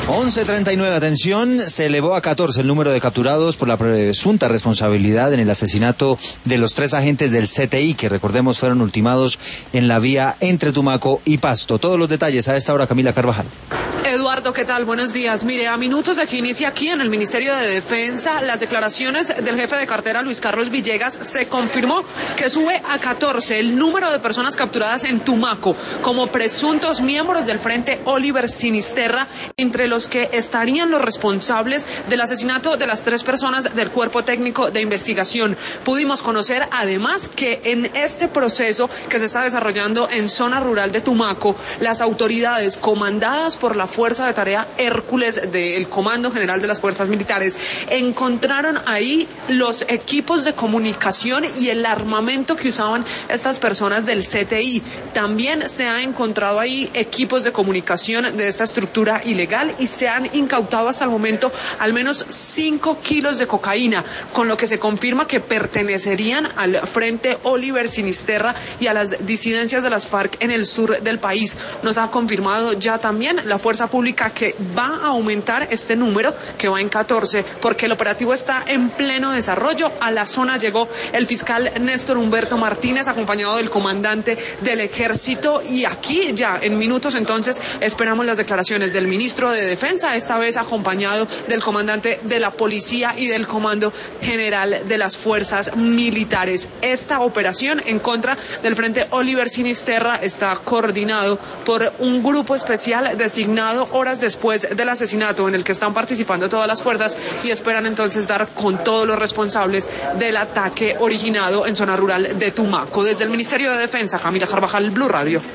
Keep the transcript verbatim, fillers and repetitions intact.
once treinta y nueve, atención, se elevó a catorce el número de capturados por la presunta responsabilidad en el asesinato de los tres agentes del C T I, que recordemos fueron ultimados en la vía entre Tumaco y Pasto. Todos los detalles a esta hora, Camila Carvajal. Eduardo, ¿qué tal? Buenos días. Mire, a minutos de que inicia aquí en el Ministerio de Defensa, las declaraciones del jefe de cartera, Luis Carlos Villegas, se confirmó que sube a catorce el número de personas capturadas en Tumaco como presuntos miembros del Frente Oliver Sinisterra, entre los que estarían los responsables del asesinato de las tres personas del Cuerpo Técnico de Investigación. Pudimos conocer además que en este proceso que se está desarrollando en zona rural de Tumaco, las autoridades comandadas por la Fuerza de Tarea Hércules del Comando General de las Fuerzas Militares encontraron ahí los equipos de comunicación y el armamento que usaban estas personas del C T I. También se ha encontrado ahí equipos de comunicación de esta estructura ilegal y se han incautado hasta el momento al menos cinco kilos de cocaína, con lo que se confirma que pertenecerían al Frente Oliver Sinisterra y a las disidencias de las FARC en el sur del país. Nos ha confirmado ya también la Fuerza Pública que va a aumentar este número, que va en catorce, porque el operativo está en pleno desarrollo. A la zona llegó el fiscal Néstor Humberto Martínez, acompañado del comandante del Ejército, y aquí ya en minutos entonces esperamos las declaraciones del ministro de Defensa, esta vez acompañado del comandante de la Policía y del Comando General de las Fuerzas Militares. Esta operación en contra del Frente Oliver Sinisterra está coordinado por un grupo especial designado horas después del asesinato, en el que están participando todas las fuerzas y esperan entonces dar con todos los responsables del ataque originado en zona rural de Tumaco. Desde el Ministerio de Defensa, Camila Carvajal, Blue Radio.